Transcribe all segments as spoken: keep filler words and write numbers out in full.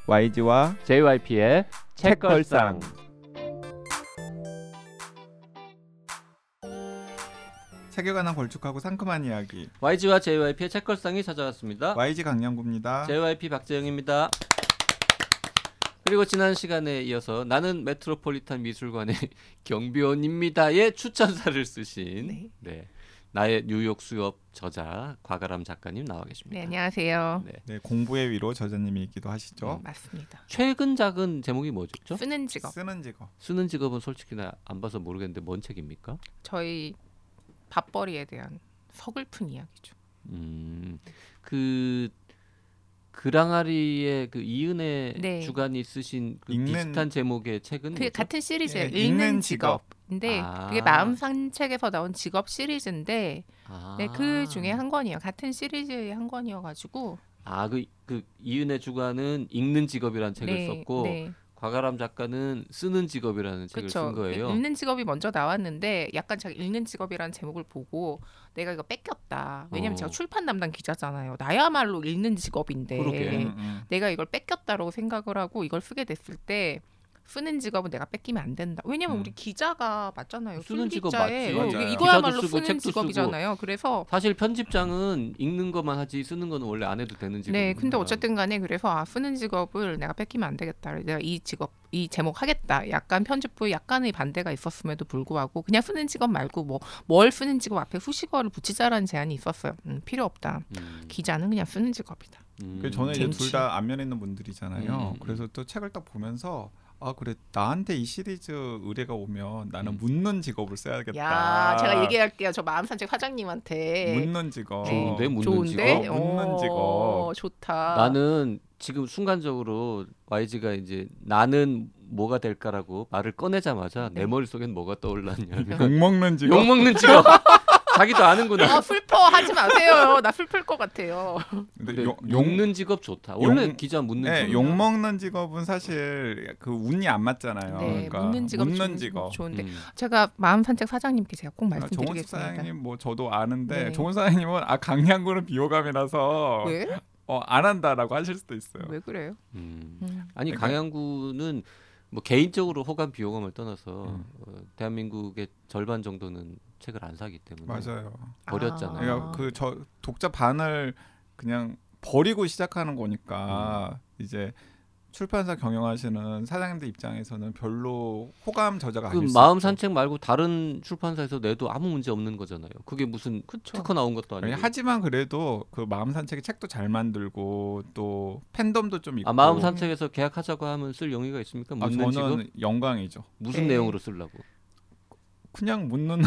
와이지와 제이와이피의 책걸상. 책에 관한 걸쭉하고 상큼한 이야기. 와이지와 제이와이피의 책걸상이 찾아왔습니다. 와이지 강량구입니다. 제이와이피 박재영입니다. 그리고 지난 시간에 이어서 나는 메트로폴리탄 미술관의 경비원입니다의 추천사를 쓰신 네. 네, 나의 뉴욕 수업 저자 과가람 작가님 나와 계십니다. 네, 안녕하세요. 네. 네, 공부의 위로 저자님이기도 하시죠. 네, 맞습니다. 최근 작은 제목이 뭐죠? 쓰는 직업. 쓰는 직업. 쓰는 직업은 솔직히 나 안 봐서 모르겠는데 뭔 책입니까? 저희 밥벌이에 대한 서글픈 이야기죠. 음, 그 그랑아리의 그 이은혜 네. 주간이 쓰신 그 읽는- 비슷한 제목의 책은 그게 뭐죠? 같은 시리즈예요. 예, 읽는 읽는 직업인데 아. 그게 마음 산책에서 나온 직업 시리즈인데 아. 네, 그 중에 한 권이에요. 같은 시리즈의 한 권이어가지고 아, 그, 그 이은혜 주간은 읽는 직업이라는 책을 네, 썼고 네. 과가람 작가는 쓰는 직업이라는 책을 그쵸. 쓴 거예요. 읽는 직업이 먼저 나왔는데 약간 제가 읽는 직업이라는 제목을 보고 내가 이거 뺏겼다. 왜냐면 어. 제가 출판 담당 기자잖아요. 나야말로 읽는 직업인데 그러게. 음, 음. 내가 이걸 뺏겼다라고 생각을 하고 이걸 쓰게 됐을 때 쓰는 직업은 내가 뺏기면 안 된다. 왜냐면 음. 우리 기자가 맞잖아요. 쓰는 직업 술기자에. 맞지. 어, 맞아요. 이거야말로 기사도 쓰고 쓰는 책도 직업이잖아요. 그래서 사실 편집장은 읽는 것만 하지 쓰는 거는 원래 안 해도 되는 직업. 네, 근데 어쨌든 간에 그래서 아, 쓰는 직업을 내가 뺏기면 안 되겠다. 내가 이 직업, 이 제목 하겠다. 약간 편집부에 약간의 반대가 있었음에도 불구하고 그냥 쓰는 직업 말고 뭐 뭘 쓰는 직업 앞에 후식어를 붙이자라는 제안이 있었어요. 음, 필요 없다. 음. 기자는 그냥 쓰는 직업이다. 음. 그 저는 이제 재밌지. 둘 다 안면에 있는 분들이잖아요. 음. 그래서 또 책을 딱 보면서 아 그래 나한테 이 시리즈 의뢰가 오면 나는 음. 묻는 직업을 써야겠다. 야, 제가 얘기할게요. 저 마음산책 사장님한테. 묻는 직업. 좋은데 묻는 좋은데? 직업. 어, 묻는 어, 직업. 좋다. 나는 지금 순간적으로 와이지가 이제 나는 뭐가 될까라고 말을 꺼내자마자 네. 내 머릿속엔 뭐가 떠올랐냐면 욕 먹는 직업. 욕먹는 직업. 자기도 아는구나. 아, 슬퍼 하지 마세요. 나 슬플 것 같아요. 근데 근데 욕, 욕, 묻는 직업 좋다. 원래 욕- 기자 묻는 네, 직업. 욕 먹는 직업은 사실 그 운이 안 맞잖아요. 네, 그러니까 묻는 직업 묻는 좋은, 직업. 좋은데 음. 제가 마음산책 사장님께 제가 꼭 아, 조은숙 말씀드리겠습니다. 사장님 뭐 저도 아는데 네. 조은 사장님은 아 강양구는 비호감이라서 왜? 어, 안 한다라고 하실 수도 있어요. 왜 그래요? 음. 음. 아니 그러니까- 강양구는 뭐 개인적으로 호감 비호감을 떠나서 음. 어, 대한민국의 절반 정도는 책을 안 사기 때문에 맞아요. 버렸잖아요. 그러니까 그 저 독자 반을 그냥 버리고 시작하는 거니까 음. 이제 출판사 경영하시는 사장님들 입장에서는 별로 호감 저자가 그 아닐 수 마음 있죠. 산책 말고 다른 출판사에서 내도 아무 문제 없는 거잖아요. 그게 무슨 그쵸. 특허 나온 것도 아니, 아니고. 하지만 그래도 그 마음 산책이 책도 잘 만들고 또 팬덤도 좀 있고 아 마음 산책에서 계약하자고 하면 쓸 용의가 있습니까? 아, 묻는 저는 직업 영광이죠. 무슨 네. 내용으로 쓰려고? 그냥 묻는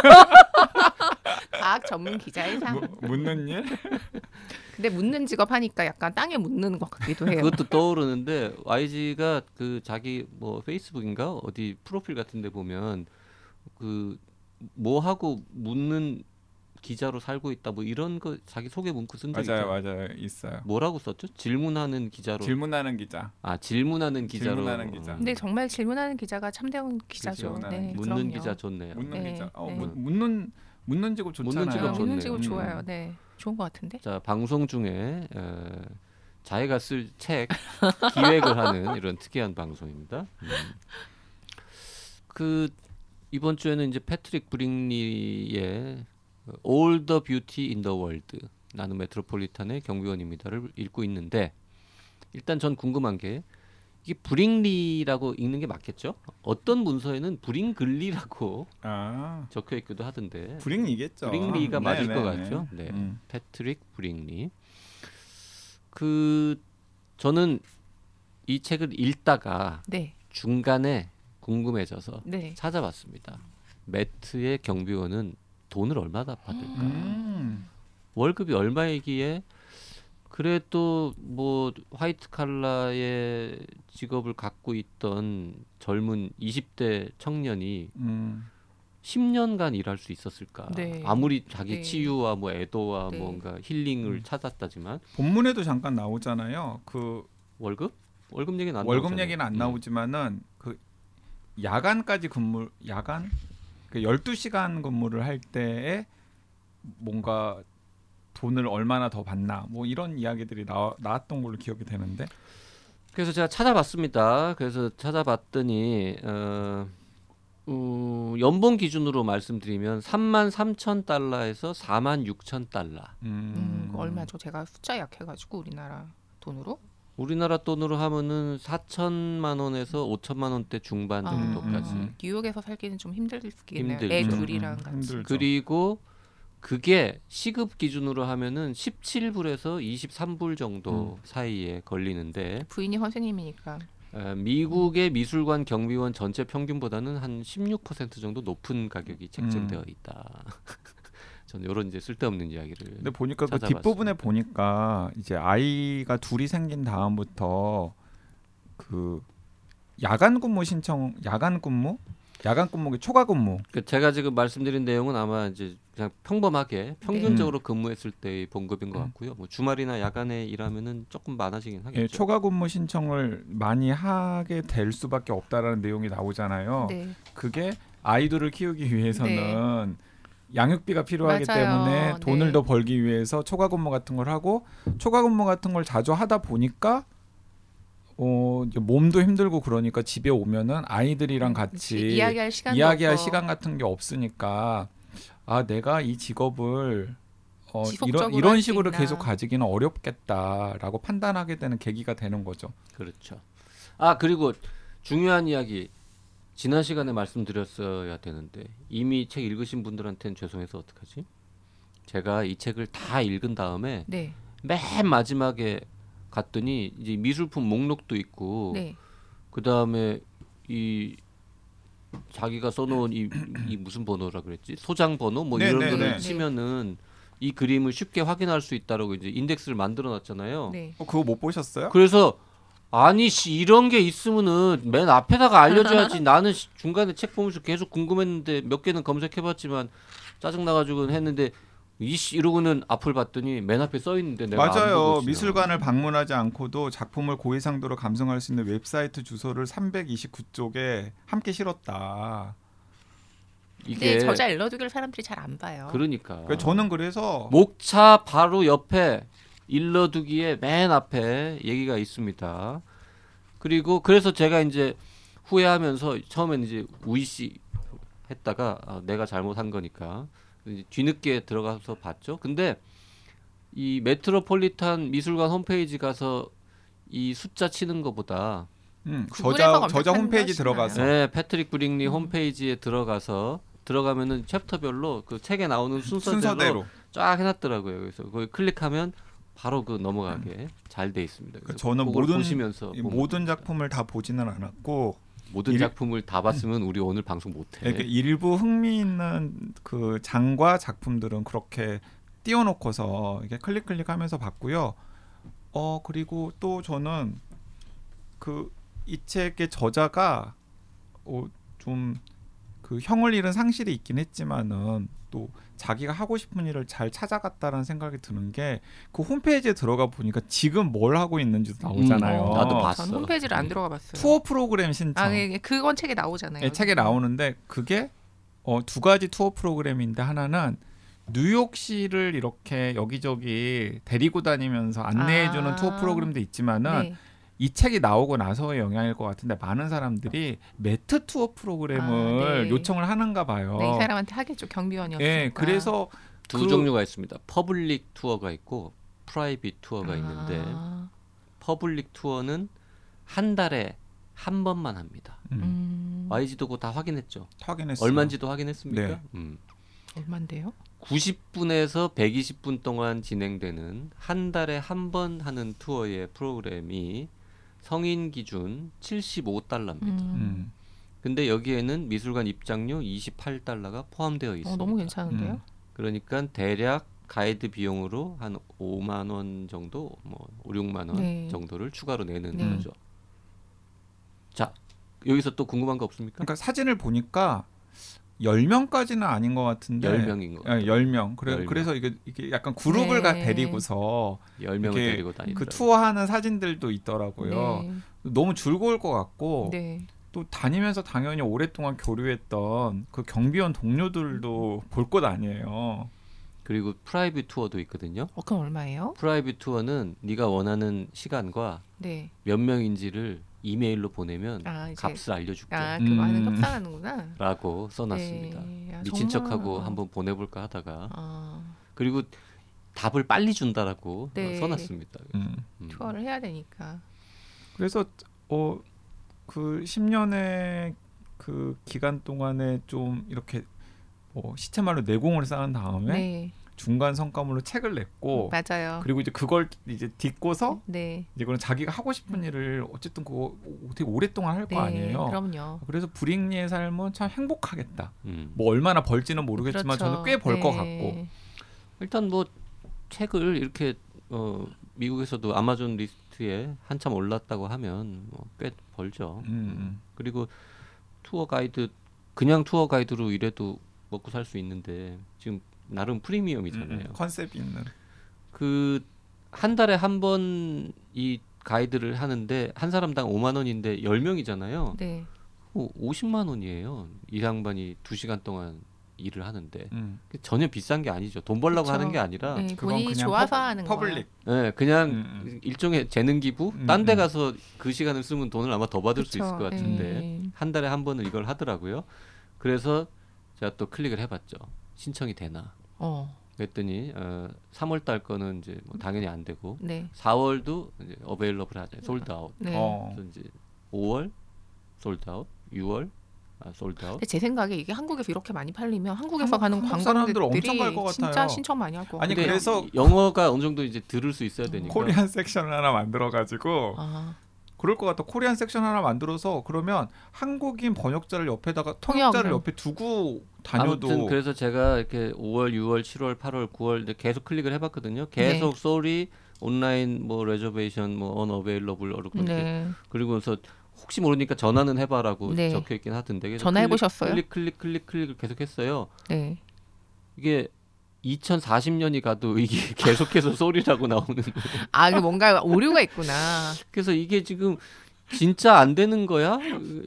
과학 전문 기자의 삶. 무- 묻는 일? 근데 묻는 직업 하니까 약간 땅에 묻는 것 같기도 해요. 그것도 떠오르는데 와이지가 그 자기 뭐 페이스북인가 어디 프로필 같은데 보면 그 뭐 하고 묻는 기자로 살고 있다 뭐 이런 거 자기 소개 문구 쓴 적 맞아요, 있잖아요. 맞아요, 있어요. 뭐라고 썼죠? 질문하는 기자로. 질문하는 기자. 아 질문하는 기자로. 질문하는 기자. 근데 정말 질문하는 기자가 참된 기자죠. 질문하는 네, 기자. 묻는 그럼요. 기자 좋네요. 묻는 네, 기자. 어, 네. 묻- 묻는 묻는 직업 좋잖아요. 묻는 직업 아, 묻는 좋네요. 직업 음. 좋아요. 네, 좋은 것 같은데. 자 방송 중에 어, 자기가 쓸 책 기획을 하는 이런 특이한 방송입니다. 음. 그 이번 주에는 이제 패트릭 브링리의 All the Beauty in the World 나는 메트로폴리탄의 경비원입니다를 읽고 있는데 일단 전 궁금한 게 이게 브링리라고 읽는 게 맞겠죠? 어떤 문서에는 브링글리라고 아, 적혀 있기도 하던데 브링리겠죠. 브링리가 맞을 네, 것 네, 같죠? 네. 네, 음. 패트릭 브링리. 그 저는 이 책을 읽다가 네, 중간에 궁금해져서 네. 찾아봤습니다. 매트의 경비원은 돈을 얼마나 받을까? 음. 월급이 얼마이기에 그래도 뭐 화이트 칼라의 직업을 갖고 있던 젊은 이십 대 청년이 음. 십 년간 일할 수 있었을까? 네. 아무리 자기 네. 치유와 뭐 애도와 네. 뭔가 힐링을 음. 찾았다지만 본문에도 잠깐 나오잖아요. 그 월급? 월급 얘기는 안 월급 나오잖아요. 얘기는 안 음. 나오지만은 그 야간까지 근무 야간 그 열두 시간 근무를 할 때에 뭔가 돈을 얼마나 더 받나 뭐 이런 이야기들이 나, 나왔던 걸로 기억이 되는데 그래서 제가 찾아봤습니다. 그래서 찾아봤더니 어, 어, 연봉 기준으로 말씀드리면 삼만 삼천 달러에서 사만 육천 달러. 음, 그거 얼마죠? 제가 숫자 약해가지고 우리나라 돈으로. 우리나라 돈으로 하면은 사천만 원에서 오천만 원대 중반 아, 정도까지. 음, 음. 뉴욕에서 살기는 좀 힘들겠네요. 힘들죠. 애 음, 둘이랑 음, 같이. 힘들죠. 그리고 그게 시급 기준으로 하면은 십칠 불에서 이십삼 불 정도 음. 사이에 걸리는데 부인이 선생님이니까. 에, 미국의 미술관 경비원 전체 평균보다는 한 십육 퍼센트 정도 높은 가격이 책정되어 있다. 저는 이런 이제 쓸데없는 이야기를. 근데 보니까 그 찾아봤습니다. 뒷부분에 보니까 이제 아이가 둘이 생긴 다음부터 그 야간 근무 신청, 야간 근무, 야간 근무기 초과 근무. 그 제가 지금 말씀드린 내용은 아마 이제 그냥 평범하게 평균적으로 근무했을 때의 봉급인 것 음. 같고요. 뭐 주말이나 야간에 일하면은 조금 많아지긴 하겠죠. 예, 초과 근무 신청을 많이 하게 될 수밖에 없다라는 내용이 나오잖아요. 네. 그게 아이들을 키우기 위해서는 양육비가 필요하기 맞아요. 때문에 돈을 네. 더 벌기 위해서 초과 근무 같은 걸 하고 초과 근무 같은 걸 자주 하다 보니까 어, 이제 몸도 힘들고 그러니까 집에 오면은 아이들이랑 같이 이야기할 시간도 이야기할 없고. 시간 같은 게 없으니까 아 내가 이 직업을 어, 이런 지속적으로 이런 할수 식으로 있나. 계속 가지기는 어렵겠다라고 판단하게 되는 계기가 되는 거죠. 그렇죠. 아 그리고 중요한 이야기 지난 시간에 말씀드렸어야 되는데 이미 책 읽으신 분들한테는 죄송해서 어떡하지? 제가 이 책을 다 읽은 다음에 네. 맨 마지막에 갔더니 이제 미술품 목록도 있고 네. 그 다음에 이 자기가 써놓은 이, 이 무슨 번호라 그랬지? 소장 번호 뭐 네, 이런 네, 거를 네. 치면은 이 그림을 쉽게 확인할 수 있다라고 이제 인덱스를 만들어놨잖아요. 네. 어, 그거 못 보셨어요? 그래서 아니 씨 이런 게 있으면은 맨 앞에다가 알려줘야지. 나는 씨, 중간에 책 보면서 계속 궁금했는데 몇 개는 검색해봤지만 짜증 나가지고 했는데 이씨 이러고는 앞을 봤더니 맨 앞에 써 있는데 내가 안 보고 맞아요. 있어요. 미술관을 방문하지 않고도 작품을 고해상도로 감상할 수 있는 웹사이트 주소를 삼백이십구 쪽에 함께 실었다. 근데 이게 저자 일러두기를 사람들이 잘 안 봐요. 그러니까 그러니까 저는 그래서 목차 바로 옆에 일러두기에 맨 앞에 얘기가 있습니다. 그리고 그래서 제가 이제 후회하면서 처음에는 이제 우이씨 했다가 아, 내가 잘못한 거니까 이제 뒤늦게 들어가서 봤죠. 근데 이 메트로폴리탄 미술관 홈페이지 가서 이 숫자 치는 것보다 음, 구글에서 저자 저자 검색하는 홈페이지 게 들어가서 네, 패트릭 브링리 음. 홈페이지에 들어가서 들어가면은 챕터별로 그 책에 나오는 순서대로, 순서대로 쫙 해놨더라고요. 그래서 거기 클릭하면 바로 그 넘어가게 잘 돼 있습니다. 그래서 저는 그걸 모든 보시면서 이 보면 모든 됩니다. 작품을 다 보지는 않았고 모든 일- 작품을 다 봤으면 우리 오늘 방송 못해. 이렇게 일부 흥미있는 그 장과 작품들은 그렇게 띄워놓고서 이게 클릭 클릭하면서 봤고요. 어 그리고 또 저는 그 이 책의 저자가 어, 좀 그 형을 잃은 상실이 있긴 했지만은 또 자기가 하고 싶은 일을 잘 찾아갔다라는 생각이 드는 게 그 홈페이지에 들어가 보니까 지금 뭘 하고 있는지도 나오잖아요. 음, 나도 봤어. 전 홈페이지를 안 들어가 봤어요. 투어 프로그램 신청. 아, 네, 그건 책에 나오잖아요. 예, 책에 나오는데 그게 어, 두 가지 투어 프로그램인데 하나는 뉴욕시를 이렇게 여기저기 데리고 다니면서 안내해주는 아. 투어 프로그램도 있지만은 네. 이 책이 나오고 나서의 영향일 것 같은데 많은 사람들이 매트 투어 프로그램을 아, 네. 요청을 하는가 봐요. 네, 이 사람한테 하겠죠. 경비원이었으니까. 예, 그래서 두 그- 종류가 있습니다. 퍼블릭 투어가 있고 프라이빗 투어가 아. 있는데 퍼블릭 투어는 한 달에 한 번만 합니다. 음, 음, 와이지도 그거 다 확인했죠. 확인했어요. 얼마인지도 확인했습니까? 네. 음. 얼마인데요? 구십 분에서 백이십 분 동안 진행되는 한 달에 한 번 하는 투어의 프로그램이 성인 기준 칠십오 달러입니다. 음. 음, 근데 여기에는 미술관 입장료 이십팔 달러가 포함되어 있습니다. 어, 너무 괜찮은데요? 음. 그러니까 대략 가이드 비용으로 한 오만 원 정도, 뭐 오, 육만 원 네. 정도를 추가로 내는 네. 거죠. 자, 여기서 또 궁금한 거 없습니까? 그러니까 사진을 보니까 열 명까지는 아닌 것 같은데 열 명인 거. 예, 열 명. 그래, 열 명. 그래서 이게, 이게 약간 그룹을 네. 가 데리고서 열 명을 이렇게 데리고 다니더라고요. 그 투어하는 사진들도 있더라고요. 네. 너무 즐거울 것 같고 네. 또 다니면서 당연히 오랫동안 교류했던 그 경비원 동료들도 볼 것 아니에요. 그리고 프라이빗 투어도 있거든요. 어, 그럼 얼마예요? 프라이빗 투어는 네가 원하는 시간과 네. 몇 명인지를 이메일로 보내면 아, 이제 값을 알려줄게 아, 그거 하는 음. 협상하는구나. 라고 써놨습니다. 네. 야, 미친 정말. 척하고 한번 보내볼까 하다가 아, 그리고 답을 빨리 준다라고 네. 어, 써놨습니다. 음. 음. 투어를 해야 되니까. 그래서 어 그 십 년의 그 기간 동안에 좀 이렇게 뭐 시체말로 내공을 쌓은 다음에 네. 중간 성과물로 책을 냈고 맞아요. 그리고 이제 그걸 이제 딛고서 네. 이제 그건 자기가 하고 싶은 일을 어쨌든 그거 되게 오랫동안 할 거 네. 아니에요. 그럼요. 그래서 브릭리의 삶은 참 행복하겠다. 음. 뭐 얼마나 벌지는 모르겠지만 그렇죠. 저는 꽤 벌 것 네. 같고. 일단 뭐 책을 이렇게 어, 미국에서도 아마존 리스트에 한참 올랐다고 하면 뭐 꽤 벌죠. 음. 그리고 투어 가이드 그냥 투어 가이드로 일해도 먹고 살 수 있는데 지금 나름 프리미엄이잖아요. 음, 컨셉 있는. 그 한 달에 한 번 이 가이드를 하는데 한 사람당 오만 원인데 열 명이잖아요. 네. 어, 오십만 원이에요. 이 양반이 두 시간 동안 일을 하는데 음. 전혀 비싼 게 아니죠. 돈 벌려고 그쵸. 하는 게 아니라 네, 그건 본인이 그냥 좋아서 퍼, 하는 퍼블릭. 네, 그냥 음, 일종의 재능 기부. 음, 딴 데 음. 가서 그 시간을 쓰면 돈을 아마 더 받을 수 그쵸. 있을 것 같은데 네. 한 달에 한 번은 이걸 하더라고요. 그래서 제가 또 클릭을 해봤죠. 신청이 되나? 어. 그랬더니 어, 삼월 달 거는 이제 뭐 당연히 안 되고 네. 사월도 이제 어베일러블 하죠. 솔드 아웃. 네. 어. 그래서 이제 오월 솔드 아웃, 유월 아, 솔드 아웃. 근데 제 생각에 이게 한국에서 이렇게 많이 팔리면 한국에서 한국- 가는 한국 사람들 관광객들이 엄청 갈것 진짜 같아요. 신청 많이 할 것 아니, 같아요. 근데 그래서- 영어가 어느 정도 이제 들을 수 있어야 되니까. 코리안 섹션을 하나 만들어 가지고 아, 그럴 것 같아. 코리안 섹션 하나 만들어서 그러면 한국인 번역자를 옆에다가 통역자를 통역을. 옆에 두고 다녀도 아무튼 그래서 제가 이렇게 오월, 유월, 칠월, 팔월, 구월 계속 클릭을 해봤거든요. 계속 네. sorry 온라인 뭐 레저베이션 뭐 unavailable 이렇게 네. 그리고서 혹시 모르니까 전화는 해봐라고 네. 적혀 있긴 하던데 그래서 전화해 클릭, 보셨어요? 클릭 클릭 클릭 클릭을 계속했어요. 네. 이게 이천사십 년이 가도 이게 계속해서 소리라고 나오는 거예요. 아, 그 뭔가 오류가 있구나. 그래서 이게 지금 진짜 안 되는 거야?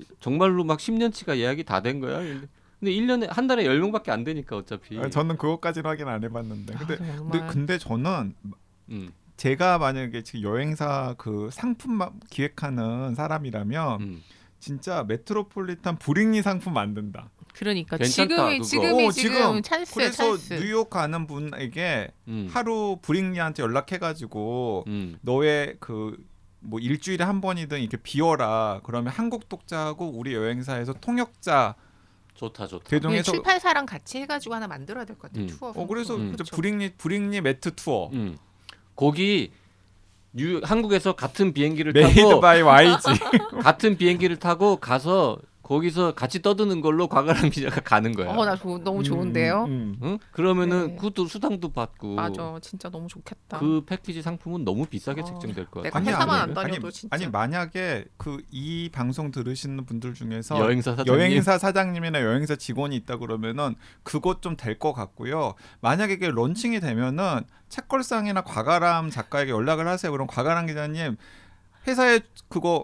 정말로 막 십 년치가 예약이 다 된 거야? 근데 일 년에 한 달에 열 명밖에 안 되니까 어차피. 아, 저는 그것까지는 확인 안 해봤는데. 근데 아, 정말. 근데, 근데 저는 음, 제가 만약에 지금 여행사 그 상품 마- 기획하는 사람이라면 음. 진짜 메트로폴리탄 브릭리 상품 만든다. 그러니까 괜찮다, 지금이 그거. 지금이 오, 지금, 지금. 찬스예요, 그래서 찬스. 뉴욕 가는 분에게 음. 하루 브릭리한테 연락해가지고 음. 너의 그 뭐 일주일에 한 번이든 이렇게 비워라. 그러면 한국 독자하고 우리 여행사에서 통역자 좋다 좋다. 그냥 대동해서 출판사랑 같이 해가지고 하나 만들어야 될 것 같아요. 음. 투어. 어 그래서 음. 그저 그렇죠. 브릭리 브릭리 매트 투어 음. 거기 뉴 한국에서 같은 비행기를 메이드 타고 바이 와이지. 같은 비행기를 타고 가서 거기서 같이 떠드는 걸로 과가람 기자가 가는 거야. 어, 나 조, 너무 좋은데요. 음, 음. 응? 그러면은 네. 그것도 수당도 받고. 맞아, 진짜 너무 좋겠다. 그 패키지 상품은 너무 비싸게 어, 책정될 것 내가 같아요. 회사만 안 아니, 다녀도 아니, 진짜. 아니 만약에 그 이 방송 들으시는 분들 중에서 여행사 사장님. 여행사 사장님이나 여행사 직원이 있다 그러면은 그것 좀 될 것 같고요. 만약에 이게 런칭이 되면은 책걸상이나 과가람 작가에게 연락을 하세요. 그럼 과가람 기자님 회사에 그거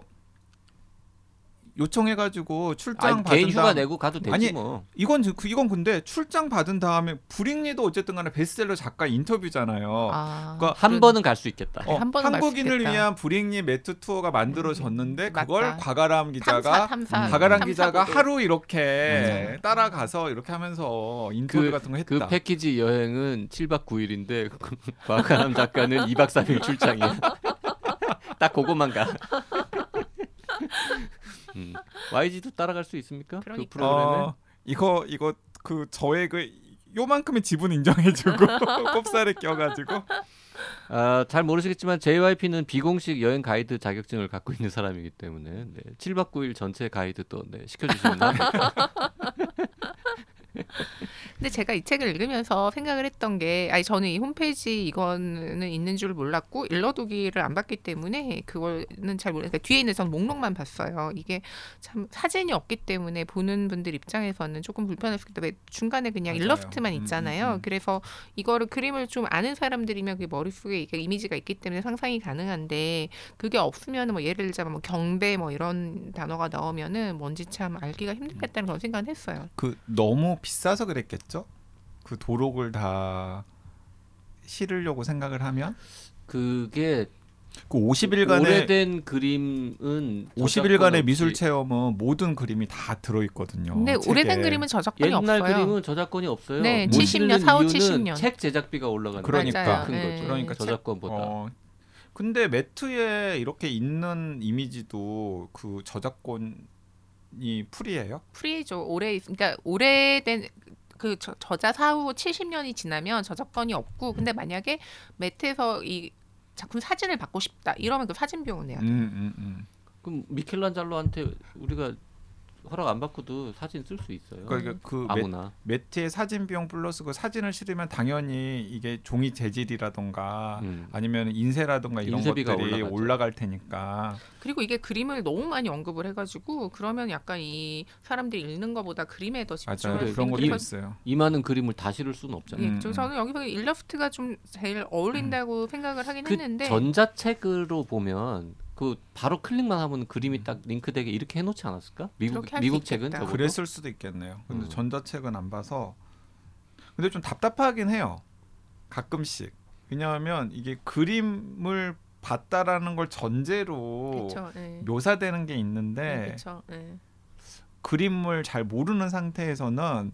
요청해가지고 출장 아니, 받은 개인 휴가 다음 내고 가도 되지 아니, 뭐. 이건 지- 그- 이건 근데 출장 받은 다음에 브릭리도 어쨌든간에 베스트셀러 작가 인터뷰잖아요. 아, 그러니까 한 그런- 번은 갈 수 있겠다. 그래, 한 번은 갈수 한국인을 있겠다. 위한 브릭리 매트 투어가 만들어졌는데 음, 그걸 맞다. 과가람 기자가 탐사, 탐사, 음. 과가람 탐사 기자가 보도. 하루 이렇게 맞아. 따라가서 이렇게 하면서 인터뷰 그, 같은 거 했다. 그 패키지 여행은 칠 박 구 일인데 과가람 작가는 이 박 삼 일 출장이야. 딱 그것만 가. 음. 와이지도 따라갈 수 있습니까? 그 그러니까. 프로그램에? 어, 이거 이거 그 저의 그 요만큼의 지분 인정해주고 꼽살에 껴가지고 아, 잘 모르시겠지만 제이와이피는 비공식 여행 가이드 자격증을 갖고 있는 사람이기 때문에 네, 칠 박 구 일 전체 가이드 또 네, 시켜주시면 합니다. 근데 제가 이 책을 읽으면서 생각을 했던 게, 아니 저는 이 홈페이지 이거는 있는 줄 몰랐고 일러두기를 안 봤기 때문에 그거는 잘 모르겠어요. 뒤에 있는 전 목록만 봤어요. 이게 참 사진이 없기 때문에 보는 분들 입장에서는 조금 불편할 수 있다. 왜 중간에 그냥 맞아요. 일러스트만 음, 있잖아요. 음, 음. 그래서 이거를 그림을 좀 아는 사람들이면 그 머릿속에 이게 이미지가 있기 때문에 상상이 가능한데 그게 없으면 뭐 예를 들자면 뭐 경배 뭐 이런 단어가 나오면은 뭔지 참 알기가 힘들겠다는 그런 생각을 했어요. 그 너무 비싸서 그랬겠죠? 그 도록을 다 실으려고 생각을 하면 그게 그 오십 일간의 오래된 그림은 오십 일간의 미술 체험은 모든 그림이 다 들어 있거든요. 근데 오래된 그림은 저작권이 옛날 없어요. 그림은 저작권이 없어요. 네, 못 칠십 년, 실는 사오, 이유는 칠십 년. 책 제작비가 올라가는 그러니까. 큰 네. 거죠. 그러니까 저작권보다. 어, 근데 매트에 이렇게 있는 이미지도 그 저작권이 프리예요? 프리죠. 오래 그러니까 오래된 그 저, 저자 사후 칠십 년이 지나면 저작권이 없고 근데 만약에 매트에서 이 작품 사진을 받고 싶다 이러면 그 사진 비용을 내야 돼요. 음, 음, 음. 그럼 미켈란젤로한테 우리가 허락 안 받고도 사진 쓸 수 있어요. 그러니까 그 아무나. 매, 매트의 사진 비용 플러스 그 사진을 실으면 당연히 이게 종이 재질이라던가 음. 아니면 인쇄라던가 이런 인쇄비가 것들이 올라가죠. 올라갈 테니까. 그리고 이게 그림을 너무 많이 언급을 해가지고 그러면 약간 이 사람들이 읽는 것보다 그림에 더 집중할 맞아요. 수 그런 있는 것도 그래서 있어요. 이 많은 그림을 다 실을 수는 없잖아요. 예, 음, 저- 음. 저는 여기서 일러스트가 좀 제일 어울린다고 생각을 하긴 그 했는데 전자책으로 보면 그 바로 클릭만 하면 그림이 딱 링크되게 이렇게 해놓지 않았을까? 미국 그렇게 할수 미국 책은 있겠다. 적어도? 그랬을 수도 있겠네요. 근데 음. 전자책은 안 봐서. 근데 좀 답답하긴 해요. 가끔씩. 왜냐하면 이게 그림을 봤다라는 걸 전제로 그쵸, 예. 묘사되는 게 네, 있는데 그쵸, 예. 그림을 잘 모르는 상태에서는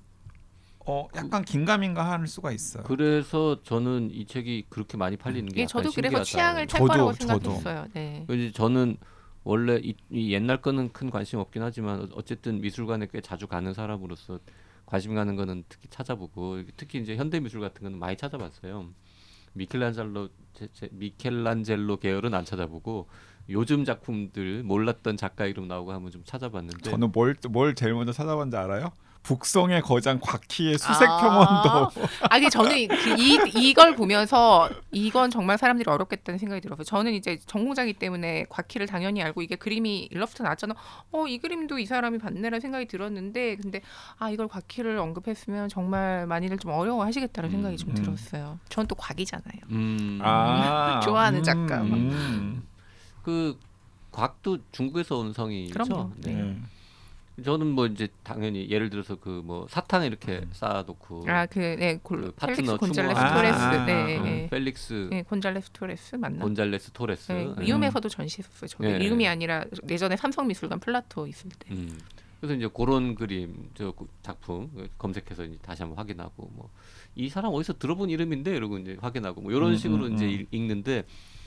어 약간 긴가민가 할 수가 있어요. 그래서 저는 이 책이 그렇게 많이 팔리는 게 예, 약간 저도 그래서 신기하다. 취향을 탈 저도, 거라고 저도. 생각했어요. 네. 이제 저는 원래 이, 이 옛날 거는 큰 관심 없긴 하지만 어쨌든 미술관에 꽤 자주 가는 사람으로서 관심 가는 거는 특히 찾아보고 특히 이제 현대 미술 같은 거는 많이 찾아봤어요. 미켈란젤로 제, 제, 미켈란젤로 계열은 안 찾아보고 요즘 작품들 몰랐던 작가 이름 나오고 하면 좀 찾아봤는데 저는 뭘 뭘 제일 먼저 찾아봤는지 알아요? 북성의 거장 곽희의 수색 아. 평원도. 아, 이게 저는 그 이 이걸 보면서 이건 정말 사람들이 어렵겠다는 생각이 들어서 저는 이제 전공자이기 때문에 곽희를 당연히 알고 이게 그림이 일러스트 나왔잖아. 어, 이 그림도 이 사람이 봤네라는 생각이 들었는데 근데 아 이걸 곽희를 언급했으면 정말 많이들 좀 어려워하시겠다는 생각이 좀 음. 들었어요. 전 또 곽이잖아요. 음, 아, 좋아하는 작가. 음. 그 곽도 중국에서 온 성이죠. 그럼요. 네. 네. 저는 뭐 이제 당연히 예를 들어서 그 뭐 사탕 이렇게 쌓아놓고 아, 그 네, 그 그 파트너 펠릭스 곤잘레스 추모하는 토레스. 아, 네, 아, 어, 네. 펠릭스 네, 곤잘레스 토레스 맞나? 곤잘레스 토레스. 네, 네. 리움에서도 전시했었어요. 저기 네. 리움이 아니라 예전에 삼성미술관 플라토 있을 때. 음. 그래서 이제 그런 그림 저 작품 검색해서 이제 다시 한번 확인하고 뭐 이 사람 어디서 들어본 이름인데 이러고 이제 확인하고 뭐 이런 음, 식으로 음, 이제 음. 읽- 읽는데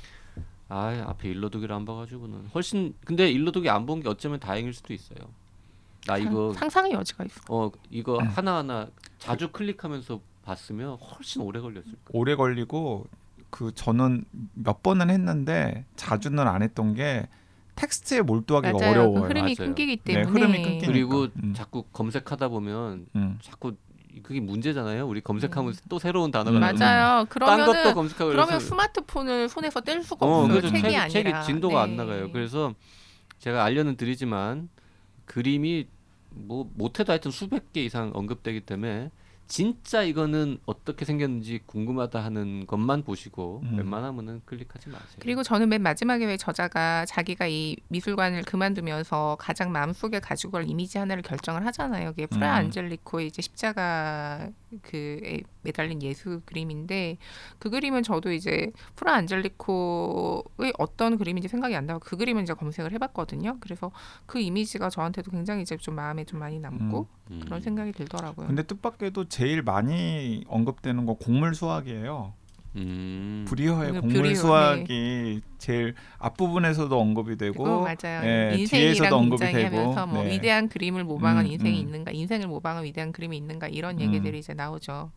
아 앞에 일러독기를 안 봐가지고는 훨씬 근데 일러독기 안 본 게 어쩌면 다행일 수도 있어요. 나 이거 상, 상상의 여지가 있어. 어 이거 하나 하나 자주 클릭하면서 봤으면 훨씬 오래 걸렸을 거예요. 오래 걸리고 그 저는 몇 번은 했는데 자주는 안 했던 게 텍스트에 몰두하기가 맞아요. 어려워요. 그 흐름이 맞아요. 끊기기 네, 때문에. 흐름이 끊기니까. 그리고 음. 자꾸 검색하다 보면 음. 자꾸 그게 문제잖아요. 우리 검색하면 또 새로운 단어가 음. 나오고 맞아요. 딴 것도 그러면은 검색하고 그러면 그래서 스마트폰을 손에서 뗄 수가 어, 없어요. 그래서 책이 책, 아니라. 책이 진도가 안 네. 나가요. 그래서 제가 알려는 드리지만 그림이 뭐 못해도 하여튼 수백 개 이상 언급되기 때문에 진짜 이거는 어떻게 생겼는지 궁금하다 하는 것만 보시고 음. 웬만하면은 클릭하지 마세요. 그리고 저는 맨 마지막에 왜 저자가 자기가 이 미술관을 그만두면서 가장 마음속에 가지고 갈 이미지 하나를 결정을 하잖아요. 그게 프라 음. 안젤리코의 이제 십자가 그에 매달린 예수 그림인데 그 그림은 저도 이제 프라 안젤리코의 어떤 그림인지 생각이 안 나고 그 그림은 이제 검색을 해봤거든요. 그래서 그 이미지가 저한테도 굉장히 이제 좀 마음에 좀 많이 남고 음. 그런 생각이 들더라고요. 근데 뜻밖에도 제일 많이 언급되는 거 곡물 수학이에요. 음. 브리어의 그 곡물 뷰리어, 수학이 제일 앞부분에서도 언급이 되고 그거 맞아요. 예, 인생이랑 뒤에서도 언급이 굉장히 되고 하면서 뭐 네. 위대한 그림을 모방한 음, 인생이 음. 있는가, 인생을 모방한 위대한 그림이 있는가 이런 음. 얘기들이 이제 나오죠.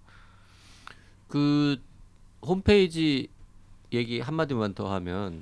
그 홈페이지 얘기 한마디만 더 하면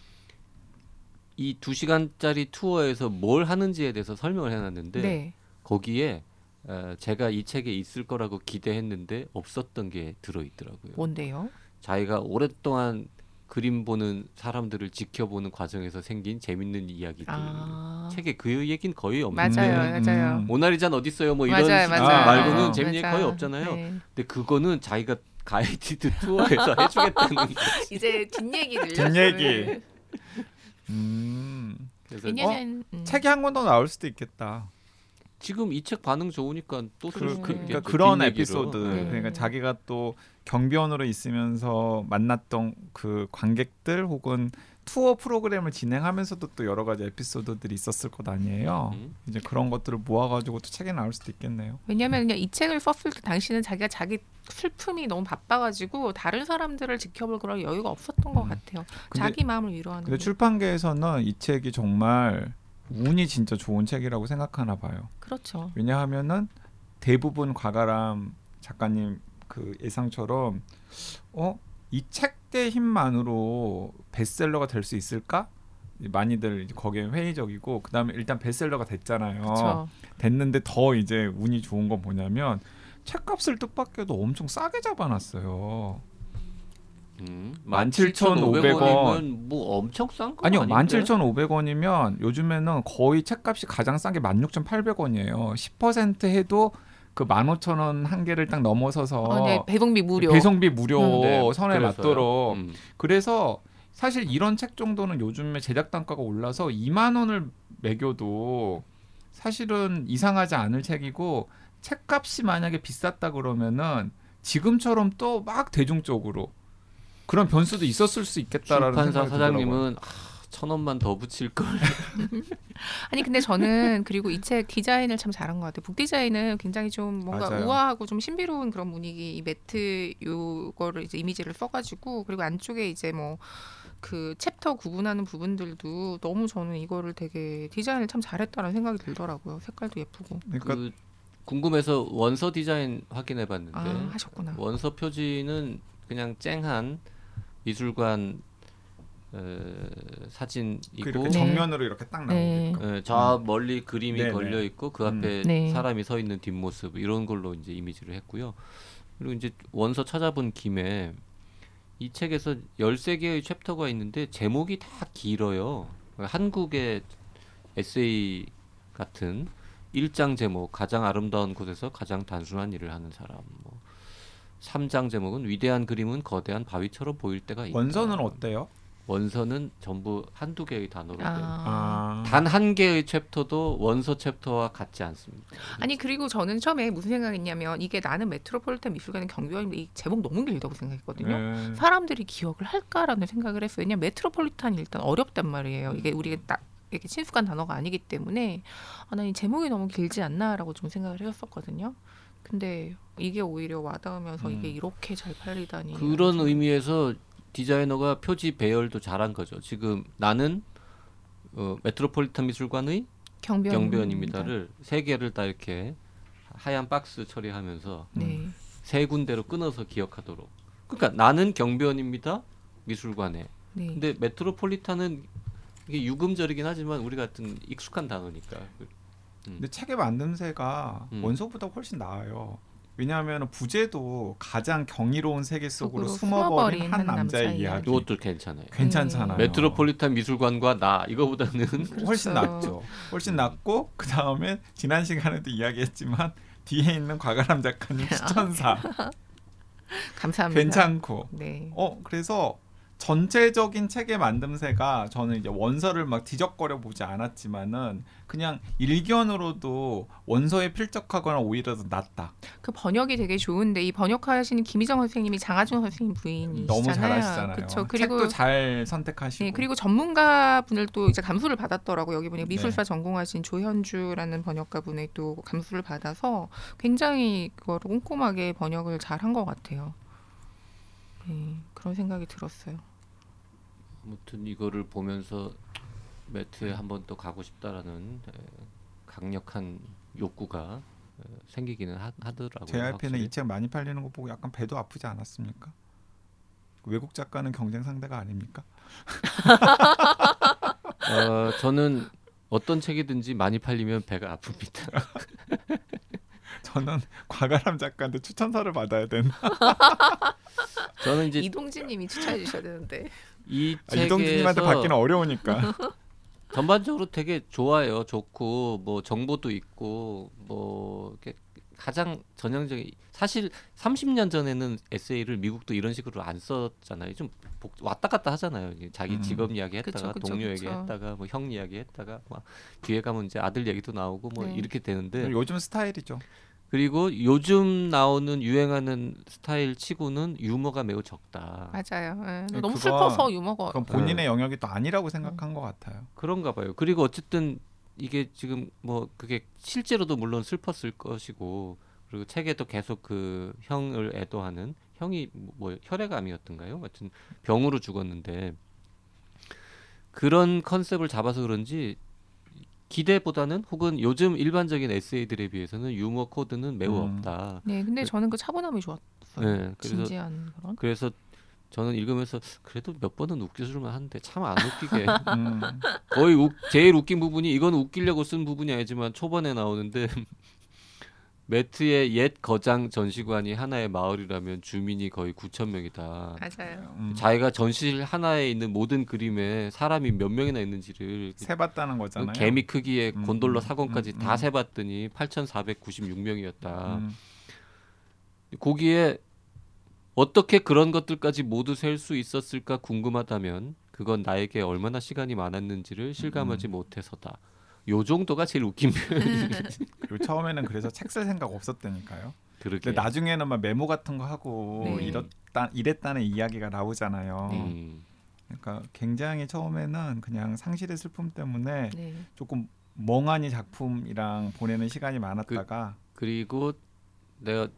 이 두 시간짜리 투어에서 뭘 하는지에 대해서 설명을 해놨는데 네. 거기에 어, 제가 이 책에 있을 거라고 기대했는데 없었던 게 들어있더라고요. 뭔데요? 자기가 오랫동안 그림 보는 사람들을 지켜보는 과정에서 생긴 재밌는 이야기들. 아. 책에 그 얘기는 거의 없는데 맞아요, 맞아요. 음. 모나리자는 어디 있어요? 뭐 이런 맞아요, 식의 맞아요. 말고는 아, 재밌는 얘기 맞아. 거의 없잖아요. 네. 근데 그거는 자기가 가이디드 투어에서 해주겠다는 거예요. 이제 뒷얘기 들렸어요. 뒷얘기. 음. 그래서 왜냐면 음. 책이 한 권 더 나올 수도 있겠다. 지금 이 책 반응 좋으니까 또 쓸 그, 수 그, 있겠죠. 그러니까 그런 뒷얘기로. 에피소드 네. 그러니까 자기가 또 경비원으로 있으면서 만났던 그 관객들 혹은 투어 프로그램을 진행하면서도 또 여러 가지 에피소드들이 있었을 것 아니에요. 음. 이제 그런 것들을 모아가지고 또 책에 나올 수도 있겠네요. 왜냐하면 그냥 이 책을 썼을 때 당시는 자기가 자기 슬픔이 너무 바빠가지고 다른 사람들을 지켜볼 그런 여유가 없었던 것 음. 같아요. 근데, 자기 마음을 위로하는. 근데 게. 출판계에서는 이 책이 정말 운이 진짜 좋은 책이라고 생각하나 봐요. 그렇죠. 왜냐하면은 대부분 과가람 작가님 그 예상처럼 어? 이 책의 힘만으로 베스트셀러가 될 수 있을까? 많이들 이제 거기에 회의적이고 그다음에 일단 베스트셀러가 됐잖아요. 그렇죠. 됐는데 더 이제 운이 좋은 건 뭐냐면 책값을 뜻밖에도 엄청 싸게 잡아놨어요. 음, 만 칠천오백 원. 원이면 뭐 엄청 싼 거 아니요, 아닌데? 만 칠천오백 원이면 요즘에는 거의 책값이 가장 싼 게 만 육천팔백 원이에요. 십 퍼센트 해도 그 만 오천 원 한계를 딱 넘어서서 어, 네, 배송비 무료. 배송비 무료 음, 네, 선에 그래서요. 맞도록. 음. 그래서 사실 이런 책 정도는 요즘에 제작 단가가 올라서 이만 원을 매겨도 사실은 이상하지 않을 책이고 책값이 만약에 비쌌다 그러면은 지금처럼 또 막 대중적으로 그런 변수도 있었을 수 있겠다라는 출판사 생각이 들더라고요. 사장님은 아, 천 원만 더 붙일 걸. 아니 근데 저는 그리고 이 책 디자인을 참 잘한 것 같아요. 북 디자인은 굉장히 좀 뭔가 맞아요. 우아하고 좀 신비로운 그런 분위기, 이 매트 요거를 이제 이미지를 써가지고 그리고 안쪽에 이제 뭐 그 챕터 구분하는 부분들도 너무 저는 이거를 되게 디자인을 참 잘했다는 생각이 들더라고요. 색깔도 예쁘고. 그러니까 그 궁금해서 원서 디자인 확인해봤는데 아 하셨구나. 원서 표지는 그냥 쨍한 미술관 어, 사진이고 이렇게 네. 정면으로 이렇게 딱 네. 나오게끔. 예, 저 멀리 그림이 네네. 걸려 있고 그 음. 앞에 네. 사람이 서 있는 뒷모습 이런 걸로 이제 이미지를 했고요. 그리고 이제 원서 찾아본 김에 이 책에서 열세 개의 챕터가 있는데 제목이 다 길어요. 한국의 에세이 같은 일 장 제목 가장 아름다운 곳에서 가장 단순한 일을 하는 사람. 뭐 삼 장 제목은 위대한 그림은 거대한 바위처럼 보일 때가 있다. 원서는 어때요? 원서는 전부 한두 개의 단어로 된 아. 아, 단 한 개의 챕터도 원서 챕터와 같지 않습니다. 아니 그리고 저는 처음에 무슨 생각했냐면 이게 나는 메트로폴리탄 미술관의 경비원인데 이 제목 너무 길다고 생각했거든요. 네. 사람들이 기억을 할까라는 생각을 했어요. 왜냐면 메트로폴리탄이 일단 어렵단 말이에요. 이게 우리가 딱 이렇게 친숙한 단어가 아니기 때문에 아, 난 이 제목이 너무 길지 않나라고 좀 생각을 했었거든요. 근데 이게 오히려 와닿으면서 음. 이게 이렇게 잘 팔리다니. 그런 의미에서 디자이너가 표지 배열도 잘한 거죠. 지금 나는 어, 메트로폴리탄 미술관의 경비원 경비원입니다를 세 개를 다 이렇게 하얀 박스 처리하면서 네. 세 군데로 끊어서 기억하도록. 그러니까 나는 경비원입니다. 미술관에. 네. 근데 메트로폴리탄은 이게 유금절이긴 하지만 우리 같은 익숙한 단어니까. 근데 책의 만듦새가 음. 원서보다 훨씬 나아요. 왜냐하면 부제도 가장 경이로운 세계 속으로 속으로 숨어버린 숨어버린 한 한 남자의 남자의 이야기. 이것도 괜찮아요. 괜찮잖아요. 메트로폴리탄 미술관과 나 이거보다는 훨씬 그렇죠. 낫죠. 훨씬 낫고 그 다음에 지난 시간에도 이야기했지만 뒤에 있는 과가람 작가님 추천사 감사합니다. 괜찮고. 네. 어 그래서 전체적인 책의 만듦새가 저는 이제 원서를 막 뒤적거려 보지 않았지만은 그냥 일견으로도 원서에 필적하거나 오히려 더 낫다. 그 번역이 되게 좋은데 이 번역하시는 김희정 선생님이 장하준 선생님 부인이시잖아요. 너무 잘하시잖아요. 그렇죠. 그리고 책도 잘 선택하시고. 네, 그리고 전문가 분을 또 이제 감수를 받았더라고. 여기 보니까 미술사 네. 전공하신 조현주라는 번역가 분의 또 감수를 받아서 굉장히 그거를 꼼꼼하게 번역을 잘 한 것 같아요. 네, 그런 생각이 들었어요. 아무튼 이거를 보면서 매트에 한번 또 가고 싶다라는 에, 강력한 욕구가 에, 생기기는 하, 하더라고요. 제이알피는 확실히. 이 책 많이 팔리는 거 보고 약간 배도 아프지 않았습니까? 외국 작가는 경쟁 상대가 아닙니까? 어, 저는 어떤 책이든지 많이 팔리면 배가 아픕니다. 저는 과가람 작가한테 추천사를 받아야 되나? 저는 이제 이동진님이 추천해 주셔야 되는데. 이 아, 이동진님한테 책에서 받기는 어려우니까. 전반적으로 되게 좋아요. 좋고 뭐 정보도 있고 뭐 이렇게 가장 전형적인 사실 삼십 년 전에는 에세이를 미국도 이런 식으로 안 썼잖아요. 좀 복, 왔다 갔다 하잖아요. 자기 음. 직업 이야기 그쵸, 했다가 그쵸, 동료 그쵸. 얘기 했다가 뭐 형 이야기 했다가 막 뒤에 가면 이제 아들 얘기도 나오고 뭐 네. 이렇게 되는데 요즘 스타일이죠. 그리고 요즘 나오는 유행하는 스타일 치고는 유머가 매우 적다. 맞아요. 예. 네, 너무 그거- 슬퍼서 유머가 그건 본인의 영역이 또 아니라고 생각한 것 같아요. 그런가 봐요. 그리고 어쨌든 이게 지금 뭐 그게 실제로도 물론 슬펐을 것이고 그리고 책에도 계속 그 형을 애도하는 형이 뭐 혈액암이었던가요? 하여튼 병으로 죽었는데 그런 컨셉을 잡아서 그런지 기대보다는 혹은 요즘 일반적인 에세이들에 비해서는 유머 코드는 매우 음. 없다. 네, 근데 저는 그 차분함이 좋았어요. 네, 그래서 진지한 그런. 그래서 저는 읽으면서 그래도 몇 번은 웃겨줄만 한데 참 안 웃기게 음. 거의 우, 제일 웃긴 부분이 이건 웃기려고 쓴 부분이 아니지만 초반에 나오는데 매트의 옛 거장 전시관이 하나의 마을이라면 주민이 거의 구천 명이다. 맞아요. 음. 자기가 전시실 하나에 있는 모든 그림에 사람이 몇 명이나 있는지를 세봤다는 그 거잖아요. 개미 크기의 음, 곤돌러 음, 사건까지 음, 다 음. 세봤더니 팔천사백구십육 명이었다. 음. 거기에 어떻게 그런 것들까지 모두 셀 수 있었을까 궁금하다면 그건 나에게 얼마나 시간이 많았는지를 실감하지 음. 못해서다. 요 정도가 제일 웃긴 표현이 그리고 처음에는 그래서 책 쓸 생각 없었다니까요. 그렇게. 근데 나중에는 막 메모 같은 거 하고 네. 이랬다 이랬다는 이야기가 나오잖아요. 네. 음, 그러니까 굉장히 처음에는 그냥 상실의 슬픔 때문에 네. 조금 멍하니 작품이랑 보내는 시간이 많았다가 그리고 내가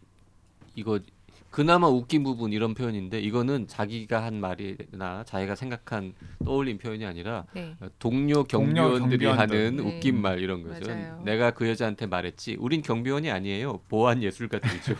이거 그나마 웃긴 부분 이런 표현인데 이거는 자기가 한 말이나 자기가 생각한 떠올린 표현이 아니라 네. 동료 동료 경비원들이 경비원들. 하는 네. 웃긴 말 이런 거죠. 맞아요. 내가 그 여자한테 말했지. 우린 경비원이 아니에요. 보안 예술가들이죠.